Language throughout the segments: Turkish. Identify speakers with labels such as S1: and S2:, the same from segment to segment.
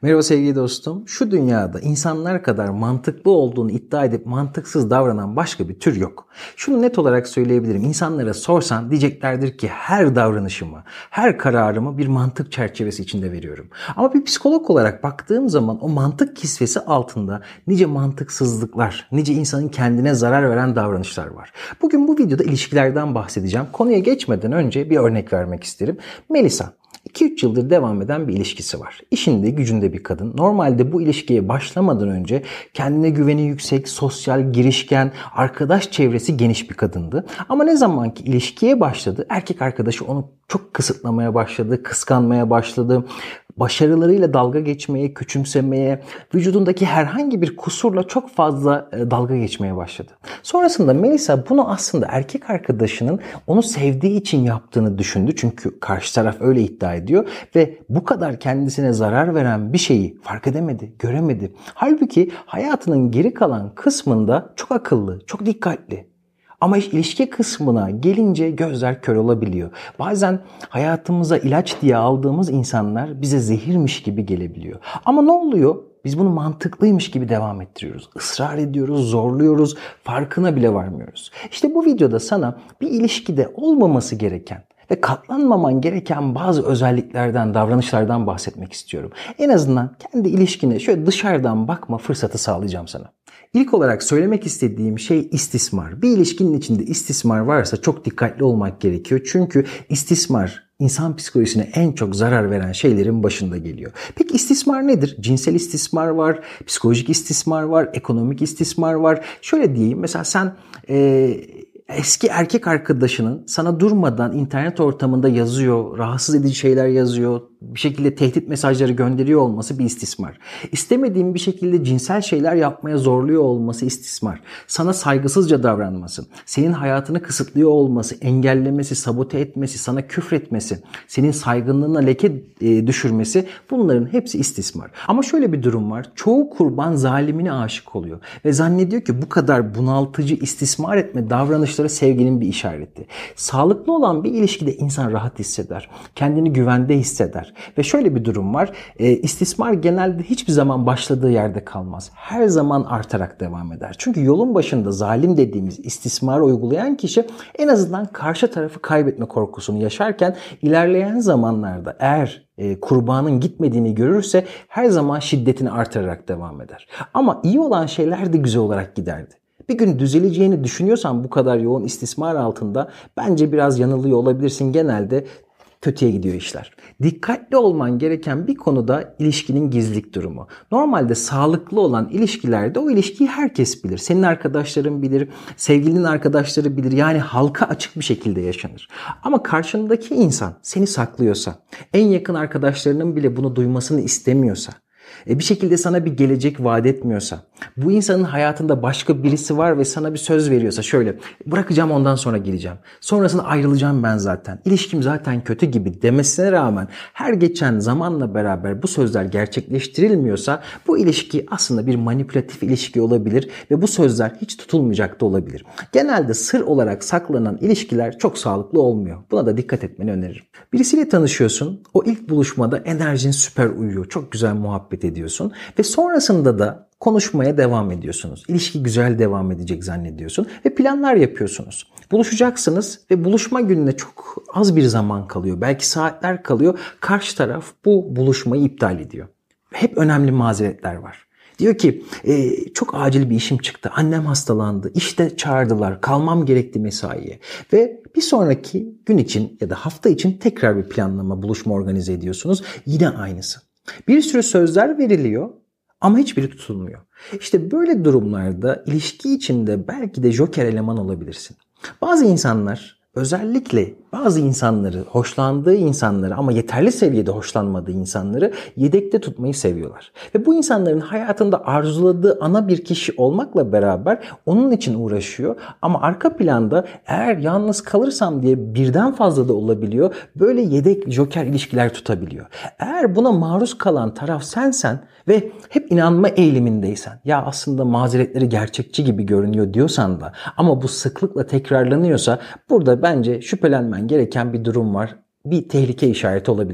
S1: Merhaba sevgili dostum. Şu dünyada insanlar kadar mantıklı olduğunu iddia edip mantıksız davranan başka bir tür yok. Şunu net olarak söyleyebilirim. İnsanlara sorsan diyeceklerdir ki her davranışımı, her kararımı bir mantık çerçevesi içinde veriyorum. Ama bir psikolog olarak baktığım zaman o mantık kisvesi altında nice mantıksızlıklar, nice insanın kendine zarar veren davranışlar var. Bugün bu videoda ilişkilerden bahsedeceğim. Konuya geçmeden önce bir örnek vermek isterim. Melisa. 2-3 yıldır devam eden bir ilişkisi var. İşinde gücünde bir kadın. Normalde bu ilişkiye başlamadan önce kendine güveni yüksek, sosyal, girişken, arkadaş çevresi geniş bir kadındı. Ama ne zaman ki ilişkiye başladı, erkek arkadaşı onu çok kısıtlamaya başladı, kıskanmaya başladı. Başarılarıyla dalga geçmeye, küçümsemeye, vücudundaki herhangi bir kusurla çok fazla dalga geçmeye başladı. Sonrasında Melisa bunu aslında erkek arkadaşının onu sevdiği için yaptığını düşündü. Çünkü karşı taraf öyle iddia ediyor ve bu kadar kendisine zarar veren bir şeyi fark edemedi, göremedi. Halbuki hayatının geri kalan kısmında çok akıllı, çok dikkatli. Ama ilişki kısmına gelince gözler kör olabiliyor. Bazen hayatımıza ilaç diye aldığımız insanlar bize zehirmiş gibi gelebiliyor. Ama ne oluyor? Biz bunu mantıklıymış gibi devam ettiriyoruz. Israr ediyoruz, zorluyoruz, farkına bile varmıyoruz. İşte bu videoda sana bir ilişkide olmaması gereken ve katlanmaman gereken bazı özelliklerden, davranışlardan bahsetmek istiyorum. En azından kendi ilişkine şöyle dışarıdan bakma fırsatı sağlayacağım sana. İlk olarak söylemek istediğim şey istismar. Bir ilişkinin içinde istismar varsa çok dikkatli olmak gerekiyor. Çünkü istismar insan psikolojisine en çok zarar veren şeylerin başında geliyor. Peki istismar nedir? Cinsel istismar var, psikolojik istismar var, ekonomik istismar var. Şöyle diyeyim, mesela sen eski erkek arkadaşının sana durmadan internet ortamında yazıyor, rahatsız edici şeyler yazıyor, bir şekilde tehdit mesajları gönderiyor olması bir istismar. İstemediğin bir şekilde cinsel şeyler yapmaya zorluyor olması istismar. Sana saygısızca davranması, senin hayatını kısıtlıyor olması, engellemesi, sabote etmesi, sana küfretmesi, senin saygınlığına leke düşürmesi, bunların hepsi istismar. Ama şöyle bir durum var. Çoğu kurban zalimine aşık oluyor ve zannediyor ki bu kadar bunaltıcı istismar etme davranışları sevginin bir işareti. Sağlıklı olan bir ilişkide insan rahat hisseder, kendini güvende hisseder. Ve şöyle bir durum var. İstismar genelde hiçbir zaman başladığı yerde kalmaz. Her zaman artarak devam eder. Çünkü yolun başında zalim dediğimiz istismarı uygulayan kişi en azından karşı tarafı kaybetme korkusunu yaşarken ilerleyen zamanlarda eğer kurbanın gitmediğini görürse her zaman şiddetini artırarak devam eder. Ama iyi olan şeyler de güzel olarak giderdi. Bir gün düzeleceğini düşünüyorsan bu kadar yoğun istismar altında bence biraz yanılıyor olabilirsin. Genelde kötüye gidiyor işler. Dikkatli olman gereken bir konuda ilişkinin gizlilik durumu. Normalde sağlıklı olan ilişkilerde o ilişkiyi herkes bilir. Senin arkadaşların bilir, sevgilinin arkadaşları bilir. Yani halka açık bir şekilde yaşanır. Ama karşındaki insan seni saklıyorsa, en yakın arkadaşlarının bile bunu duymasını istemiyorsa, bir şekilde sana bir gelecek vaat etmiyorsa, bu insanın hayatında başka birisi var ve sana bir söz veriyorsa, şöyle bırakacağım ondan sonra geleceğim, sonrasında ayrılacağım ben zaten, ilişkim zaten kötü gibi demesine rağmen her geçen zamanla beraber bu sözler gerçekleştirilmiyorsa bu ilişki aslında bir manipülatif ilişki olabilir ve bu sözler hiç tutulmayacak da olabilir. Genelde sır olarak saklanan ilişkiler çok sağlıklı olmuyor. Buna da dikkat etmeni öneririm. Birisiyle tanışıyorsun, o ilk buluşmada enerjin süper uyuyor, çok güzel muhabbet ediyorsun ve sonrasında da konuşmaya devam ediyorsunuz. İlişki güzel devam edecek zannediyorsun ve planlar yapıyorsunuz. Buluşacaksınız ve buluşma gününe çok az bir zaman kalıyor. Belki saatler kalıyor. Karşı taraf bu buluşmayı iptal ediyor. Hep önemli mazeretler var. Diyor ki çok acil bir işim çıktı. Annem hastalandı. İşte çağırdılar. Kalmam gerekti mesaiye. Ve bir sonraki gün için ya da hafta için tekrar bir planlama, buluşma organize ediyorsunuz. Yine aynısı. Bir sürü sözler veriliyor ama hiçbiri tutulmuyor. İşte böyle durumlarda ilişki içinde belki de joker eleman olabilirsin. Bazı insanlar, özellikle bazı insanları, hoşlandığı insanları ama yeterli seviyede hoşlanmadığı insanları yedekte tutmayı seviyorlar. Ve bu insanların hayatında arzuladığı ana bir kişi olmakla beraber onun için uğraşıyor. Ama arka planda eğer yalnız kalırsam diye birden fazla da olabiliyor. Böyle yedek joker ilişkiler tutabiliyor. Eğer buna maruz kalan taraf sensen ve hep inanma eğilimindeysen, ya aslında mazeretleri gerçekçi gibi görünüyor diyorsan da ama bu sıklıkla tekrarlanıyorsa burada bence şüphelenmen gereken bir durum var. Bir tehlike işareti olabilir bu.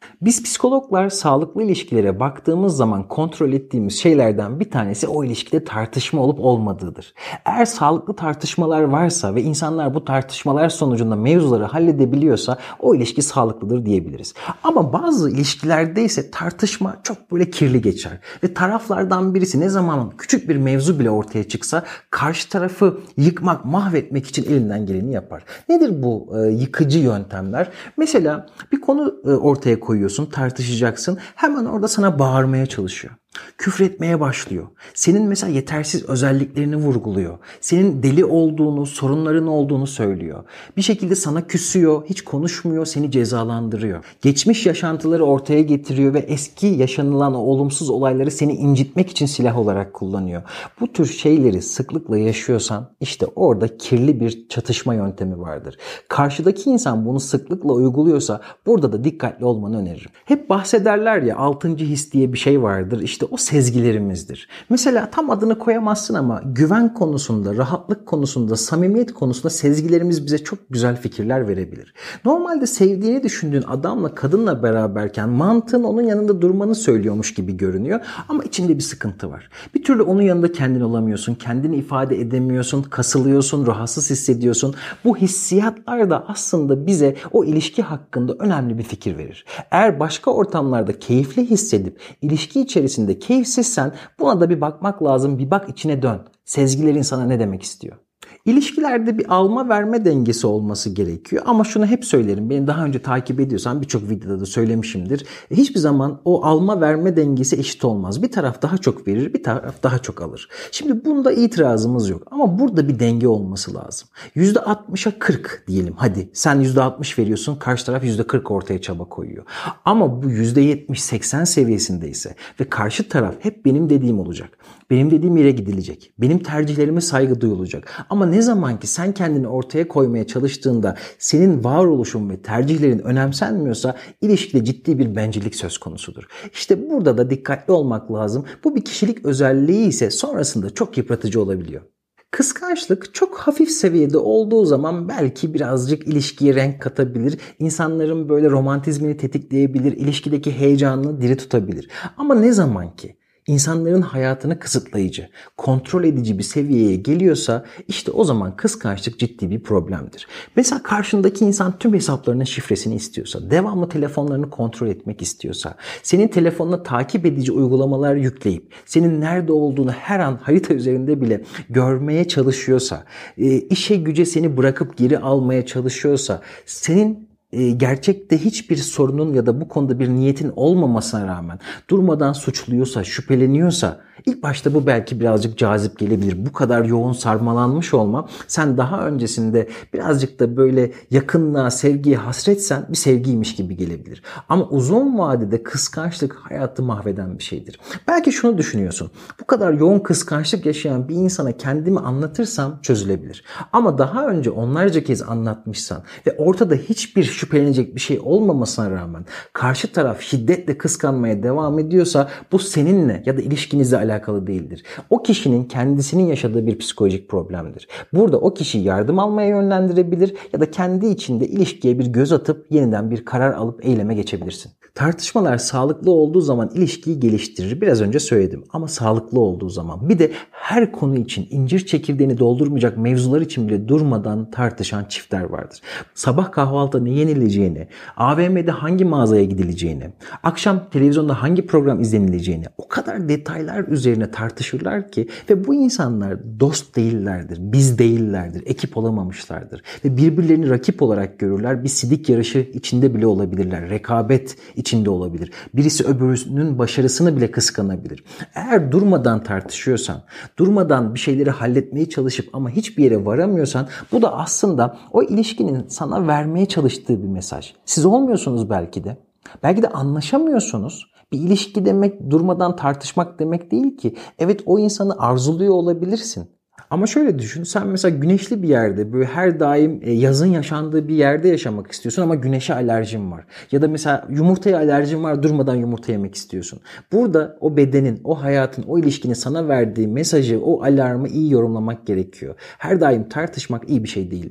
S1: Biz psikologlar sağlıklı ilişkilere baktığımız zaman kontrol ettiğimiz şeylerden bir tanesi o ilişkide tartışma olup olmadığıdır. Eğer sağlıklı tartışmalar varsa ve insanlar bu tartışmalar sonucunda mevzuları halledebiliyorsa o ilişki sağlıklıdır diyebiliriz. Ama bazı ilişkilerde ise tartışma çok böyle kirli geçer ve taraflardan birisi ne zaman küçük bir mevzu bile ortaya çıksa karşı tarafı yıkmak, mahvetmek için elinden geleni yapar. Nedir bu yıkıcı yöntemler? Mesela bir konu ortaya koyuyorsun, tartışacaksın. Hemen orada sana bağırmaya çalışıyor. Küfretmeye başlıyor. Senin mesela yetersiz özelliklerini vurguluyor. Senin deli olduğunu, sorunların olduğunu söylüyor. Bir şekilde sana küsüyor, hiç konuşmuyor, seni cezalandırıyor. Geçmiş yaşantıları ortaya getiriyor ve eski yaşanılan o olumsuz olayları seni incitmek için silah olarak kullanıyor. Bu tür şeyleri sıklıkla yaşıyorsan işte orada kirli bir çatışma yöntemi vardır. Karşıdaki insan bunu sıklıkla uyguluyorsa burada da dikkatli olmanı öneririm. Hep bahsederler ya 6. his diye bir şey vardır. İşte o sezgilerimizdir. Mesela tam adını koyamazsın ama güven konusunda, rahatlık konusunda, samimiyet konusunda sezgilerimiz bize çok güzel fikirler verebilir. Normalde sevdiğini düşündüğün adamla, kadınla beraberken mantığın onun yanında durmanı söylüyormuş gibi görünüyor ama içinde bir sıkıntı var. Bir türlü onun yanında kendin olamıyorsun, kendini ifade edemiyorsun, kasılıyorsun, rahatsız hissediyorsun. Bu hissiyatlar da aslında bize o ilişki hakkında önemli bir fikir verir. Eğer başka ortamlarda keyifli hissedip ilişki içerisinde keyifsizsen buna da bir bakmak lazım. Bir bak, içine dön. Sezgilerin sana ne demek istiyor? İlişkilerde bir alma verme dengesi olması gerekiyor ama şunu hep söylerim. Beni daha önce takip ediyorsan birçok videoda da söylemişimdir. Hiçbir zaman o alma verme dengesi eşit olmaz. Bir taraf daha çok verir, bir taraf daha çok alır. Şimdi bunda itirazımız yok ama burada bir denge olması lazım. %60'a 40 diyelim. Hadi sen %60 veriyorsun, karşı taraf %40 ortaya çaba koyuyor. Ama bu %70-80 seviyesindeyse ve karşı taraf hep benim dediğim olacak. Benim dediğim yere gidilecek. Benim tercihlerime saygı duyulacak. Ama ne zaman ki sen kendini ortaya koymaya çalıştığında senin varoluşun ve tercihlerin önemsenmiyorsa ilişkide ciddi bir bencillik söz konusudur. İşte burada da dikkatli olmak lazım. Bu bir kişilik özelliği ise sonrasında çok yıpratıcı olabiliyor. Kıskançlık çok hafif seviyede olduğu zaman belki birazcık ilişkiye renk katabilir. İnsanların böyle romantizmini tetikleyebilir, ilişkideki heyecanını diri tutabilir. Ama ne zaman ki İnsanların hayatını kısıtlayıcı, kontrol edici bir seviyeye geliyorsa işte o zaman kıskançlık ciddi bir problemdir. Mesela karşındaki insan tüm hesaplarının şifresini istiyorsa, devamlı telefonlarını kontrol etmek istiyorsa, senin telefonuna takip edici uygulamalar yükleyip, senin nerede olduğunu her an harita üzerinde bile görmeye çalışıyorsa, işe güce seni bırakıp geri almaya çalışıyorsa, senin gerçekte hiçbir sorunun ya da bu konuda bir niyetin olmamasına rağmen durmadan suçluyorsa, şüpheleniyorsa ilk başta bu belki birazcık cazip gelebilir. Bu kadar yoğun sarmalanmış olma, sen daha öncesinde birazcık da böyle yakınlığa, sevgiye hasretsen bir sevgiymiş gibi gelebilir. Ama uzun vadede kıskançlık hayatı mahveden bir şeydir. Belki şunu düşünüyorsun. Bu kadar yoğun kıskançlık yaşayan bir insana kendimi anlatırsam çözülebilir. Ama daha önce onlarca kez anlatmışsan ve ortada hiçbir şüphelenecek bir şey olmamasına rağmen karşı taraf şiddetle kıskanmaya devam ediyorsa bu seninle ya da ilişkinizle alakalı değildir. O kişinin kendisinin yaşadığı bir psikolojik problemdir. Burada o kişi yardım almaya yönlendirebilir ya da kendi içinde ilişkiye bir göz atıp yeniden bir karar alıp eyleme geçebilirsin. Tartışmalar sağlıklı olduğu zaman ilişkiyi geliştirir. Biraz önce söyledim ama sağlıklı olduğu zaman. Bir de her konu için incir çekirdeğini doldurmayacak mevzular için bile durmadan tartışan çiftler vardır. Sabah kahvaltıda ne yenileceğini, AVM'de hangi mağazaya gidileceğini, akşam televizyonda hangi program izlenileceğini o kadar detaylar üzerine tartışırlar ki ve bu insanlar dost değillerdir, biz değillerdir, ekip olamamışlardır ve birbirlerini rakip olarak görürler. Bir sidik yarışı içinde bile olabilirler, rekabet içinde olabilir. Birisi öbürünün başarısını bile kıskanabilir. Eğer durmadan tartışıyorsan, durmadan bir şeyleri halletmeye çalışıp ama hiçbir yere varamıyorsan bu da aslında o ilişkinin sana vermeye çalıştığı bir mesaj. Siz olmuyorsunuz belki de. Belki de anlaşamıyorsunuz. Bir ilişki demek durmadan tartışmak demek değil ki. Evet, o insanı arzuluyor olabilirsin. Ama şöyle düşün, sen mesela güneşli bir yerde, böyle her daim yazın yaşandığı bir yerde yaşamak istiyorsun ama güneşe alerjin var. Ya da mesela yumurtaya alerjin var, durmadan yumurta yemek istiyorsun. Burada o bedenin, o hayatın, o ilişkinin sana verdiği mesajı, o alarmı iyi yorumlamak gerekiyor. Her daim tartışmak iyi bir şey değildir.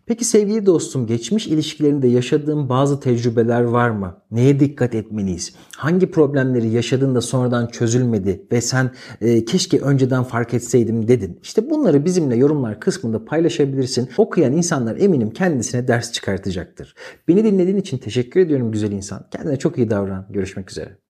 S1: Peki sevgili dostum, geçmiş ilişkilerinde yaşadığın bazı tecrübeler var mı? Neye dikkat etmeliyiz? Hangi problemleri yaşadın da sonradan çözülmedi ve sen keşke önceden fark etseydim dedin? İşte bunları bizimle yorumlar kısmında paylaşabilirsin. Okuyan insanlar eminim kendisine ders çıkartacaktır. Beni dinlediğin için teşekkür ediyorum güzel insan. Kendine çok iyi davran. Görüşmek üzere.